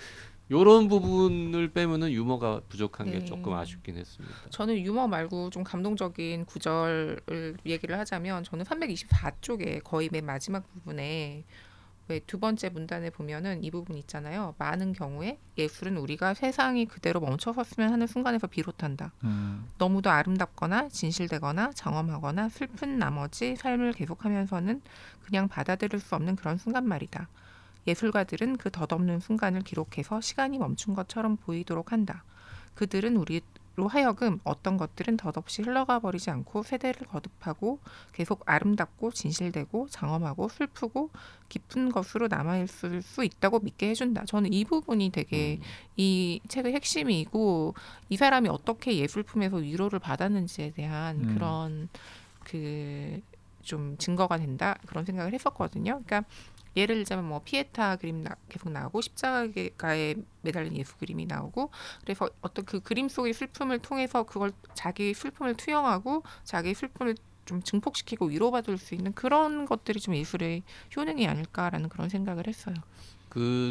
요런 부분을 빼면은 유머가 부족한 게 네. 조금 아쉽긴 했습니다. 저는 유머 말고 좀 감동적인 구절을 얘기를 하자면 저는 삼백이십사 쪽에 거의 맨 마지막 부분에 왜 두 번째 문단에 보면은 이 부분 있잖아요. 많은 경우에 예술은 우리가 세상이 그대로 멈춰섰으면 하는 순간에서 비롯한다. 음, 너무도 아름답거나 진실되거나 장엄하거나 슬픈 나머지 삶을 계속하면서는 그냥 받아들일 수 없는 그런 순간 말이다. 예술가들은 그 덧없는 순간을 기록해서 시간이 멈춘 것처럼 보이도록 한다. 그들은 우리로 하여금 어떤 것들은 덧없이 흘러가 버리지 않고 세대를 거듭하고 계속 아름답고 진실되고 장엄하고 슬프고 깊은 것으로 남아있을 수 있다고 믿게 해준다. 저는 이 부분이 되게 음. 이 책의 핵심이고 이 사람이 어떻게 예술품에서 위로를 받았는지에 대한 음. 그런 그 좀 증거가 된다 그런 생각을 했었거든요. 그러니까 예를 들자면 뭐 피에타 그림 나, 계속 나오고 십자가에 매달린 예수 그림이 나오고 그래서 어떤 그 그림 속의 슬픔을 통해서 그걸 자기 슬픔을 투영하고 자기 슬픔을 좀 증폭시키고 위로받을 수 있는 그런 것들이 좀 예술의 효능이 아닐까라는 그런 생각을 했어요. 그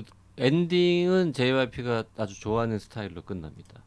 엔딩은 제이와이피가 아주 좋아하는 스타일로 끝납니다.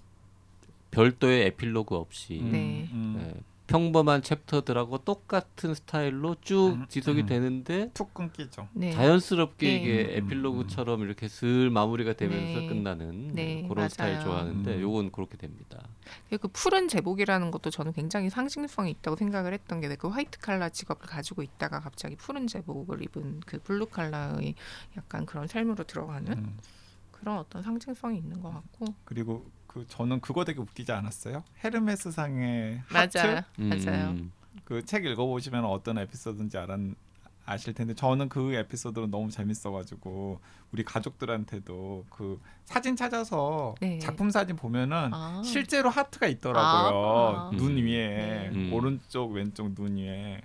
별도의 에필로그 없이 음, 네. 음. 네, 평범한 챕터들하고 똑같은 스타일로 쭉 음, 지속이 음. 되는데 툭 끊기죠. 네. 자연스럽게 네. 이게 음, 에필로그처럼 이렇게 슬 마무리가 되면서 네. 끝나는 네, 그런 맞아요. 스타일 좋아하는데 음. 요건 그렇게 됩니다. 그 푸른 제복이라는 것도 저는 굉장히 상징성이 있다고 생각을 했던 게 그 화이트 칼라 직업을 가지고 있다가 갑자기 푸른 제복을 입은 그 블루 칼라의 약간 그런 삶으로 들어가는 음. 그런 어떤 상징성이 있는 것 같고 그리고 그 저는 그거 되게 웃기지 않았어요? 헤르메스 상의 하트 맞아요, 맞아요. 음, 그 책 읽어보시면 어떤 에피소드인지 알았, 아실 텐데 저는 그 에피소드는 너무 재밌어가지고 우리 가족들한테도 그 사진 찾아서 네. 작품 사진 보면은 아. 실제로 하트가 있더라고요. 아. 눈 음. 위에 네. 오른쪽 왼쪽 눈 위에.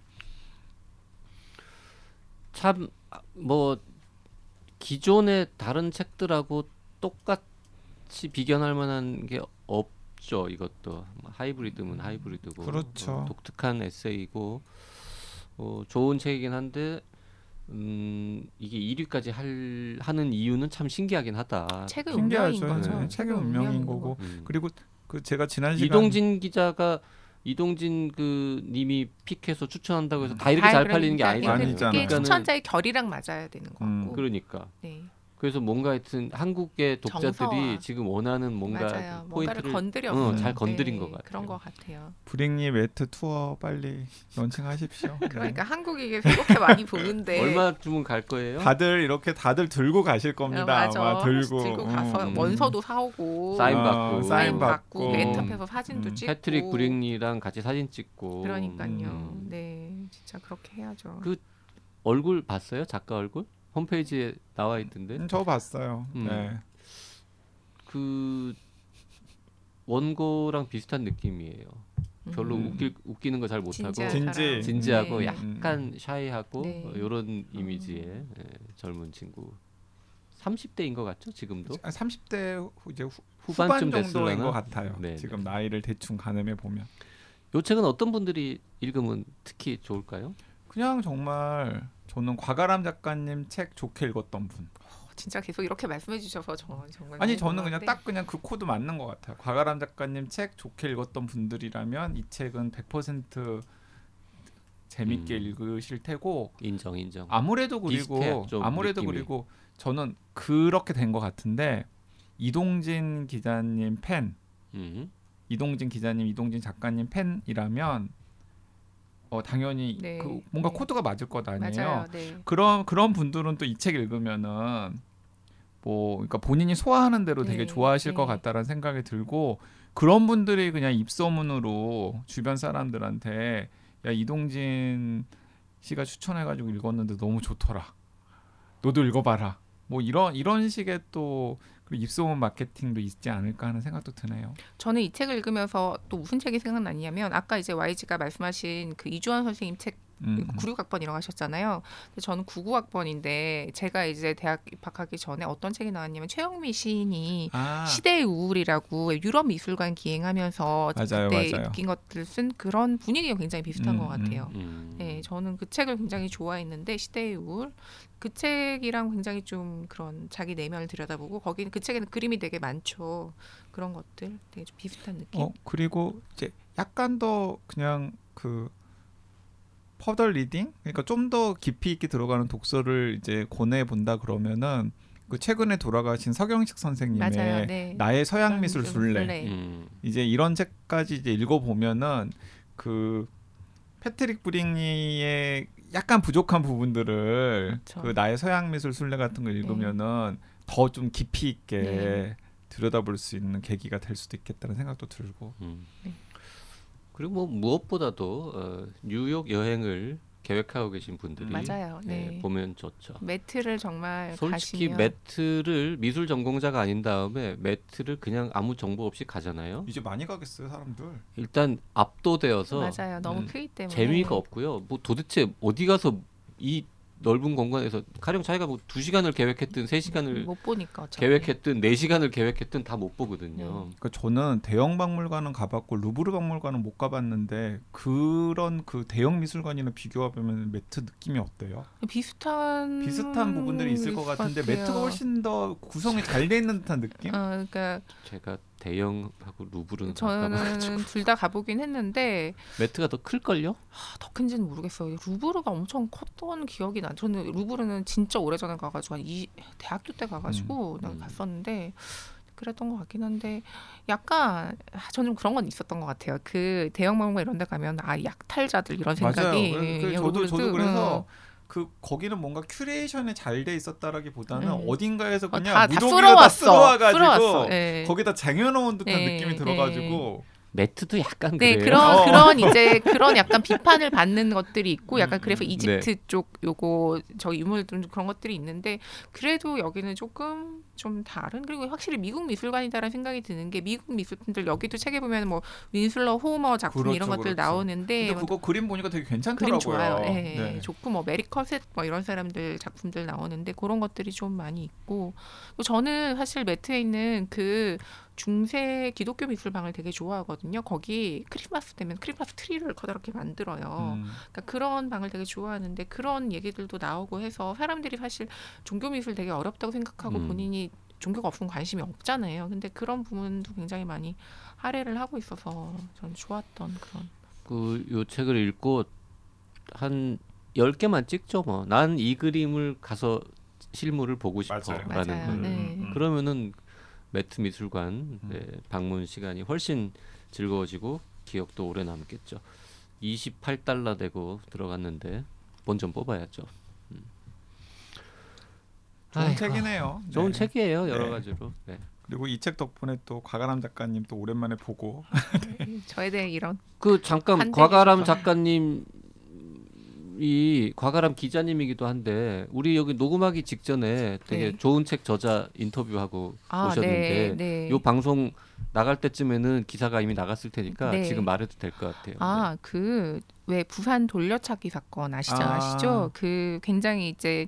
참 뭐 기존의 다른 책들하고 똑같이 비견할 만한 게 없죠. 이것도 하이브리드면 하이브리드고 그렇죠. 어, 독특한 에세이고 어, 좋은 책이긴 한데 음, 이게 일 위까지 할, 하는 이유는 참 신기하긴 하다. 책의 운명인 신기하죠. 거죠. 네, 책의 운명인 거고. 음. 그리고 그 제가 지난 시간 이동진 기자가 이동진 그 님이 픽해서 추천한다고 해서 다 이렇게 다 잘 그러니까 팔리는 게 아니잖아요. 아니잖아요. 이게 그러니까는 추천자의 결이랑 맞아야 되는 거고. 음. 그러니까 네. 그래서 뭔가 하여튼 한국의 독자들이 정서와. 지금 원하는 뭔가 맞아요. 그 뭔가를 포인트를 건드렸어요. 어, 잘 건드린 네, 것 같아요. 그런 것 같아요. 브링리 매트 투어 빨리 런칭하십시오. 그러니까 한국이 이렇게 많이 보는데 얼마쯤은 갈 거예요? 네. 다들 이렇게 다들 들고 가실 겁니다. 어, 맞아. 아마 들고, 들고 가서 음. 원서도 사오고 사인 어, 받고. 사인 받고, 맨 앞에서 사진도 음. 찍고 패트릭 브링리랑 같이 사진 찍고. 그러니까요. 음. 네, 진짜 그렇게 해야죠. 그 얼굴 봤어요? 작가 얼굴? 홈페이지에 나와 있던데. 음, 저 봤어요. 음. 네. 그 원고랑 비슷한 느낌이에요. 별로 음. 웃기, 웃기는 거 잘 못하고 진지한 진지. 사람. 진지하고 네. 약간 샤이하고 네. 이런 이미지의 예, 젊은 친구. 삼십 대인 것 같죠? 지금도? 아, 삼십 대 후, 이제 후, 후반쯤 후반 정도인 됐으려나? 것 같아요. 네, 지금 네. 나이를 대충 가늠해 보면 요 책은 어떤 분들이 읽으면 특히 좋을까요? 그냥 정말 저는 과가람 작가님 책 좋게 읽었던 분. 진짜 계속 이렇게 말씀해 주셔서 저 정말 아니 너무 저는 그냥 고마운데. 딱 그냥 그 코드 맞는 것 같아요. 과가람 작가님 책 좋게 읽었던 분들이라면 이 책은 백 퍼센트 재밌게 음. 읽으실 테고 인정 인정. 아무래도 비슷해요, 그리고 좀 아무래도 느낌이. 그리고 저는 그렇게 된 것 같은데 이동진 기자님 팬 음. 이동진 기자님 이동진 작가님 팬이라면 어 당연히 네, 그 뭔가 네. 코드가 맞을 것 아니에요. 맞아요. 네. 그런 그런 분들은 또 이 책 읽으면은 뭐 그러니까 본인이 소화하는 대로 되게 네, 좋아하실 네. 것 같다라는 생각이 들고 그런 분들이 그냥 입소문으로 주변 사람들한테 야 이동진 씨가 추천해가지고 읽었는데 너무 좋더라. 너도 읽어봐라. 뭐 이런 이런 식의 또 입소문 마케팅도 있지 않을까 하는 생각도 드네요. 저는 이 책을 읽으면서 또 무슨 책이 생각나냐면 아까 이제 와이지가 말씀하신 그 이주환 선생님 책 음. 구십육 학번이라고 하셨잖아요. 근데 저는 구십구 학번인데 제가 이제 대학 입학하기 전에 어떤 책이 나왔냐면 최영미 시인이 아, 시대의 우울이라고 유럽 미술관 기행하면서 맞아요, 그때 맞아요. 느낀 것들을 쓴 그런 분위기가 굉장히 비슷한 음, 것 같아요. 음. 네, 저는 그 책을 굉장히 좋아했는데 시대의 우울 그 책이랑 굉장히 좀 그런 자기 내면을 들여다보고 거기는 그 책에는 그림이 되게 많죠. 그런 것들 되게 좀 비슷한 느낌. 어 그리고 이제 약간 더 그냥 그 퍼더 리딩 그러니까 좀 더 깊이 있게 들어가는 독서를 이제 권해 본다 그러면은 그 최근에 돌아가신 서경식 선생님의 맞아요. 네. 나의 서양 미술 술래. 순례 음. 이제 이런 책까지 이제 읽어 보면은 그 패트릭 브링리의 약간 부족한 부분들을 그쵸. 그 나의 서양 미술 순례 같은 거 읽으면은 더 좀 깊이 있게 네. 들여다볼 수 있는 계기가 될 수도 있겠다는 생각도 들고. 음. 네. 그리고 뭐 무엇보다도 어, 뉴욕 여행을 계획하고 계신 분들이 맞아요. 예, 네. 보면 좋죠. 매트를 정말 솔직히 가시면 매트를 미술 전공자가 아닌 다음에 매트를 그냥 아무 정보 없이 가잖아요. 이제 많이 가겠어요 사람들. 일단 압도되어서 맞아요. 너무 음, 크기 때문에 재미가 없고요. 뭐 도대체 어디 가서 이 넓은 공간에서 가령 자기가 뭐 두 시간을 계획했든 세 시간을 못 보니까 어차피. 계획했든 네 시간을 계획했든 다 못 보거든요. 그러니까 저는 대형 박물관은 가봤고 루브르 박물관은 못 가봤는데 그런 그 대형 미술관이랑 비교하면 매트 느낌이 어때요? 비슷한 비슷한 부분들이 있을 것 같은데 같아요. 매트가 훨씬 더 구성이 잘 돼 있는 듯한 느낌? 어, 그러니까 제가 대형하고 루브르는 안 가봐가지고 저는 둘 다 가보긴 했는데 매트가 더 클걸요? 아, 더 큰지는 모르겠어요. 루브르가 엄청 컸던 기억이 나. 저는 루브르는 진짜 오래전에 가가지고 한 이, 대학교 때 가가지고 내가 음. 갔었는데 그랬던 것 같긴 한데 약간 아, 저는 좀 그런 건 있었던 것 같아요. 그 대형 박물관 이런 데 가면 아 약탈자들 이런 생각이 맞아요. 그, 그 예, 저도 루브르도, 저도 그래서 어. 그 거기는 뭔가 큐레이션이 잘 돼 있었다라기보다는 음. 어딘가에서 어, 그냥 다, 다 무더기로 다 쓸어왔어. 쓸어와가지고 쓸어왔어. 예. 거기다 쟁여놓은 듯한 네, 느낌이 네. 들어가지고 매트도 약간 네, 그래요. 그런 어. 그런 이제 그런 약간 비판을 받는 것들이 있고 약간 음, 그래서 음. 이집트 네. 쪽 요거 저 유물 좀 그런 것들이 있는데 그래도 여기는 조금 좀 다른 그리고 확실히 미국 미술관이다라는 생각이 드는 게 미국 미술품들 여기도 책에 보면 뭐 윈슬러 호머 작품 그렇죠, 이런 것들 그렇죠. 나오는데 근데 그거 그림 보니까 되게 괜찮더라고요. 그림 좋아요. 네. 네. 좋고 뭐 메리 커셋 뭐 이런 사람들 작품들 나오는데 그런 것들이 좀 많이 있고 또 저는 사실 매트에 있는 그 중세 기독교 미술방을 되게 좋아하거든요. 거기 크리스마스 되면 크리스마스 트리를 커다랗게 만들어요. 음. 그러니까 그런 방을 되게 좋아하는데 그런 얘기들도 나오고 해서 사람들이 사실 종교 미술 되게 어렵다고 생각하고 음. 본인이 종교가 없으면 관심이 없잖아요. 근데 그런 부분도 굉장히 많이 할애를 하고 있어서 저는 좋았던 그런. 그 요 책을 읽고 한 열 개만 찍죠 뭐. 난 이 그림을 가서 실물을 보고 맞아요. 싶어라는 맞아요. 걸. 네. 음. 그러면은 매트 미술관 음. 네, 방문 시간이 훨씬 즐거워지고 기억도 오래 남겠죠. 이십팔 달러 되고 들어갔는데 본 좀 뽑아야죠. 음. 좋은 아이고, 책이네요. 좋은 네. 책이에요 여러 네. 가지로. 네. 그리고 이 책 덕분에 또 과가람 작가님 또 오랜만에 보고 저에 대해 이런 그 잠깐 한대 과가람 주셔서. 작가님이 과가람 기자님이기도 한데 우리 여기 녹음하기 직전에 되게 네. 좋은 책 저자 인터뷰하고 아, 오셨는데 네, 네. 요 방송 나갈 때쯤에는 기사가 이미 나갔을 테니까 네. 지금 말해도 될 것 같아요. 아, 그 왜 부산 돌려찾기 사건 아시죠? 아. 아시죠? 그 굉장히 이제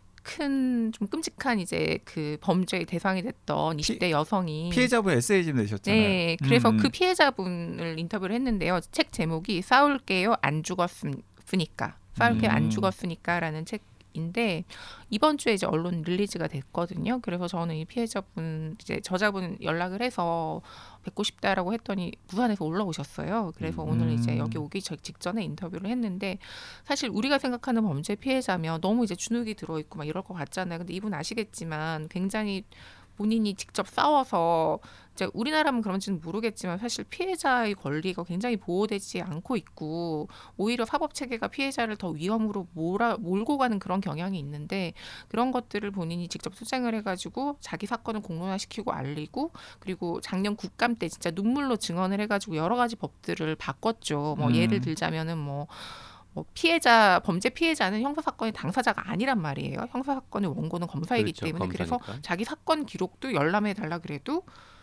큰 좀 끔찍한 이제 그 범죄의 대상이 됐던 이십 대 여성이 피해자분 에세이집 내셨잖아요. 네, 그래서 음. 그 피해자분을 인터뷰를 했는데요. 책 제목이 싸울게요 안 죽었으니까 싸울게요 음. 안 죽었으니까라는 책인데 이번 주에 이제 언론 릴리즈가 됐거든요. 그래서 저는 이 피해자분 이제 저자분 연락을 해서 뵙고 싶다라고 했더니 부산에서 올라오셨어요. 그래서 음. 오늘 이제 여기 오기 저- 직전에 인터뷰를 했는데 사실 우리가 생각하는 범죄 피해자면 너무 이제 주눅이 들어있고 막 이럴 것 같잖아요. 근데 이분 아시겠지만 굉장히 본인이 직접 싸워서 이제 우리나라면 그런지는 모르겠지만 사실 피해자의 권리가 굉장히 보호되지 않고 있고 오히려 사법 체계가 피해자를 더 위험으로 몰아 몰고 가는 그런 경향이 있는데 그런 것들을 본인이 직접 투쟁을 해가지고 자기 사건을 공론화시키고 알리고 그리고 작년 국감 때 진짜 눈물로 증언을 해가지고 여러 가지 법들을 바꿨죠. 뭐 음. 예를 들자면은 뭐. 뭐 피해자 범죄 피해자는 형사 사건의 당사자가 아니란 말이에요. 형사 사건의 원고는 검사이기 그렇죠, 때문에 그래서 검사니까. 자기 사건 기록도 열람해 달라 그래도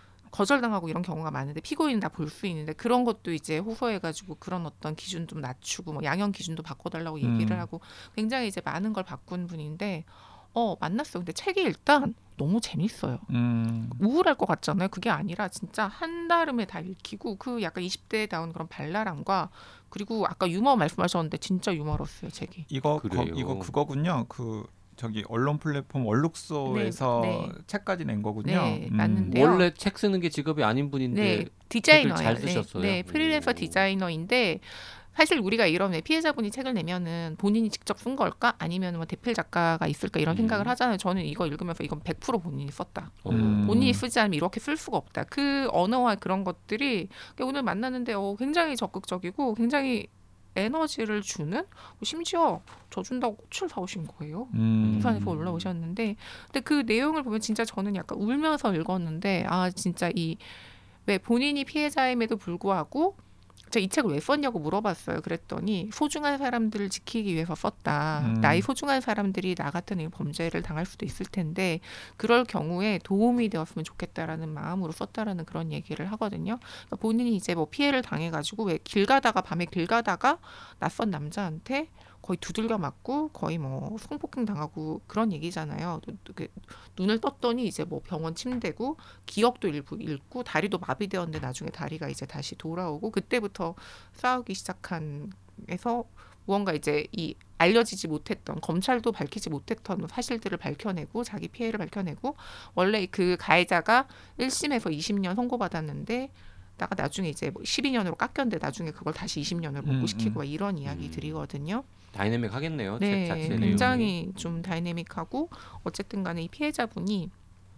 거절당하고 이런 경우가 많은데 피고인은 다 볼 수 있는데 그런 것도 이제 호소해가지고 그런 어떤 기준 좀 낮추고 뭐 양형 기준도 바꿔달라고 얘기를 음. 하고 굉장히 이제 많은 걸 바꾼 분인데 어 만났어요. 근데 책이 일단 너무 재밌어요. 음. 우울할 것 같잖아요. 그게 아니라 진짜 한달음에 다 읽히고 그 약간 이십 대다운 그런 발랄함과 그리고 아까 유머 말씀하셨는데 진짜 유머러스요 책이. 이거 거, 그래요. 이거 그거군요. 그 저기 언론 플랫폼 얼룩소에서 네, 네. 책까지 낸 거군요. 네, 음. 맞는데. 네요. 원래 책 쓰는 게 직업이 아닌 분인데 네, 디자이너예요. 책을 잘 네, 쓰셨어요. 네, 프리랜서 오. 디자이너인데 사실 우리가 이런 왜 피해자분이 책을 내면은 본인이 직접 쓴 걸까 아니면 뭐 대필 작가가 있을까 이런 음. 생각을 하잖아요. 저는 이거 읽으면서 이건 백 퍼센트 본인이 썼다. 어. 음. 본인이 쓰지 않으면 이렇게 쓸 수가 없다. 그 언어와 그런 것들이 오늘 만났는데 어, 굉장히 적극적이고 굉장히 에너지를 주는 심지어 저 준다고 꽃을 사오신 거예요. 음. 부산에서 올라오셨는데 근데 그 내용을 보면 진짜 저는 약간 울면서 읽었는데 아 진짜 이 왜 본인이 피해자임에도 불구하고 제가 이 책을 왜 썼냐고 물어봤어요. 그랬더니 소중한 사람들을 지키기 위해서 썼다. 음. 나의 소중한 사람들이 나 같은 이 범죄를 당할 수도 있을 텐데 그럴 경우에 도움이 되었으면 좋겠다라는 마음으로 썼다라는 그런 얘기를 하거든요. 그러니까 본인이 이제 뭐 피해를 당해가지고 왜 길 가다가 밤에 길 가다가 낯선 남자한테 거의 두들겨 맞고 거의 뭐 성폭행 당하고 그런 얘기잖아요. 그 눈을 떴더니 이제 뭐 병원 침대고 기억도 일부 잃고 다리도 마비되었는데 나중에 다리가 이제 다시 돌아오고 그때부터 싸우기 시작한 에서 무언가 이제 이 알려지지 못했던 검찰도 밝히지 못했던 사실들을 밝혀내고 자기 피해를 밝혀내고 원래 그 가해자가 일 심에서 이십 년 선고받았는데 나가 나중에 이제 뭐 십이 년으로 깎였는데 나중에 그걸 다시 이십 년으로 복구시키고 음, 음. 막 이런 이야기들이거든요. 다이내믹 하겠네요. 네, 책 자체 내용이. 굉장히 좀 다이내믹하고 어쨌든 간에 이 피해자분이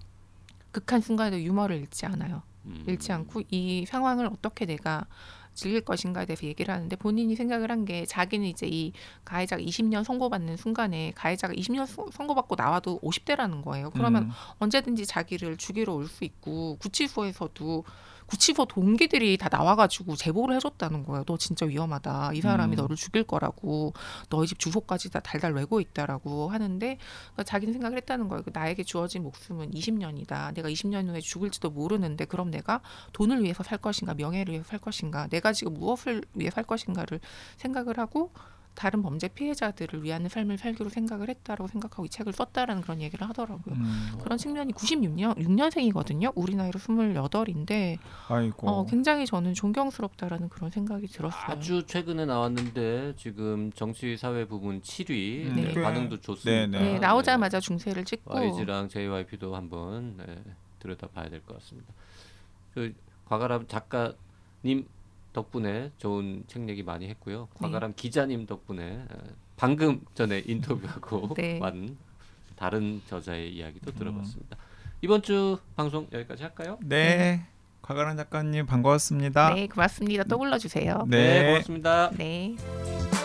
극한 순간에도 유머를 잃지 않아요. 음. 잃지 않고 이 상황을 어떻게 내가 즐길 것인가에 대해서 얘기를 하는데 본인이 생각을 한 게 자기는 이제 이 가해자가 이십 년 선고받는 순간에 가해자가 이십 년 수- 선고받고 나와도 오십 대라는 거예요. 그러면 음. 언제든지 자기를 죽이러 올 수 있고 구치소에서도 구치소 동기들이 다 나와가지고 제보를 해줬다는 거예요. 너 진짜 위험하다. 이 사람이 음. 너를 죽일 거라고. 너희 집 주소까지 다 달달 외고 있다라고 하는데 그러니까 자기는 생각을 했다는 거예요. 그 나에게 주어진 목숨은 이십 년이다. 내가 이십 년 후에 죽을지도 모르는데 그럼 내가 돈을 위해서 살 것인가 명예를 위해서 살 것인가 내가 지금 무엇을 위해 살 것인가를 생각을 하고 다른 범죄 피해자들을 위한 삶을 살기로 생각을 했다라고 생각하고 이 책을 썼다라는 그런 얘기를 하더라고요. 음. 그런 측면이 구십육 년 육 년생이거든요. 우리 나이로 스물여덟인데 아이고. 어, 굉장히 저는 존경스럽다라는 그런 생각이 들었어요. 아주 최근에 나왔는데 지금 정치 사회 부분 칠 위 네. 네, 반응도 좋습니다. 네, 네, 나오자마자 중세를 찍고 와이지랑 제이와이피도 한번 네, 들여다봐야 될 것 같습니다. 그 과가람 작가님 덕분에 좋은 책 얘기 많이 했고요. 과가람 기자님 덕분에 에, 방금 전에 인터뷰하고 네. 완 다른 저자의 이야기도 들어봤습니다. 이번 주 방송 여기까지 할까요? 네. 곽아랑 작가님 반가웠습니다. 네, 고맙습니다. 또 불러주세요. 네. 네 고맙습니다. 네.